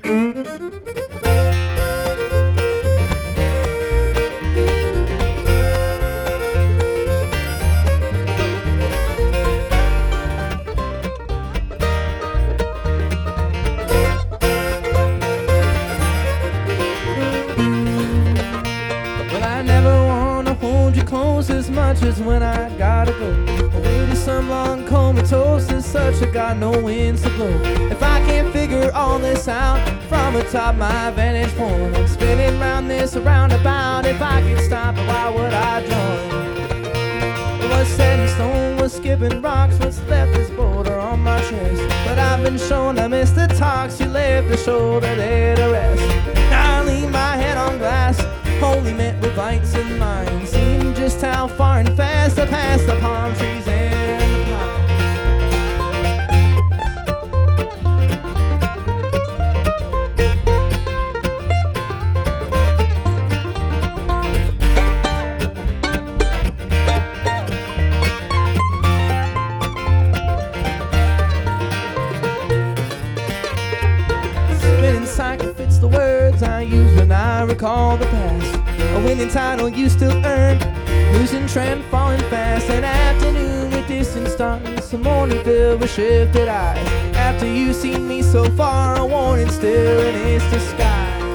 Well, I never wanna hold you close as much as when I gotta go away to some long comatose and such. I got no winds to blow. If I can't figure all this out from atop my vantage point, I'm spinning round this roundabout. If I could stop, why would I join? What's set in stone, was skipping rocks. What's left is boulder on my chest. But I've been shown I missed the talks. You left the shoulder there to rest. Now I lean my head on glass, only met with lights in mind. Seeing just how far and fast I passed the palm trees and the pine. Spinning cycle fits the words I use when I recall the past. A winning title you still earn, losing trend, falling fast. An afternoon with distant stars, a morning filled with shifted eyes. After you've seen me so far, a warning still in its disguise.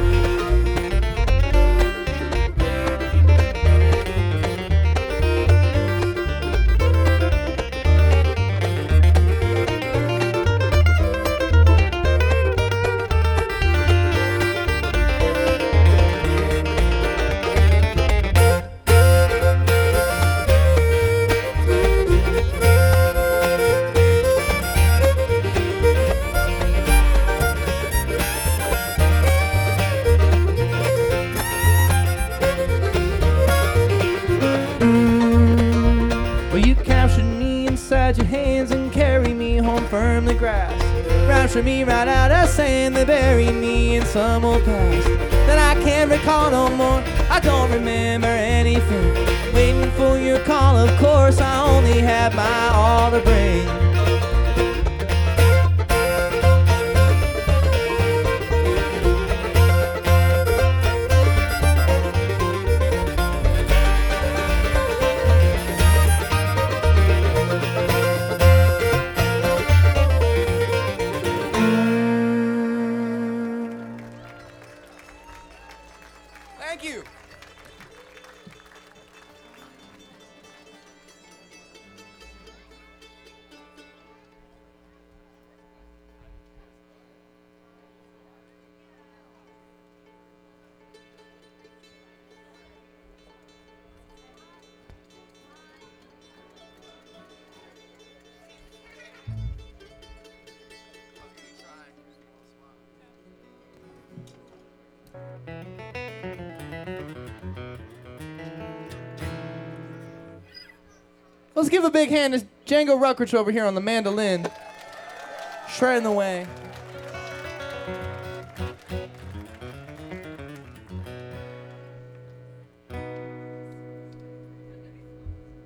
Well, you captured me inside your hands and carry me home from the grass. Rapture me right out of sand, they bury me in some old past that I can't recall no more. I don't remember anything. Waiting for your call, of course. I only have my all to bring. Thank you. Let's give a big hand to Django Ruckridge over here on the mandolin, shredding the way.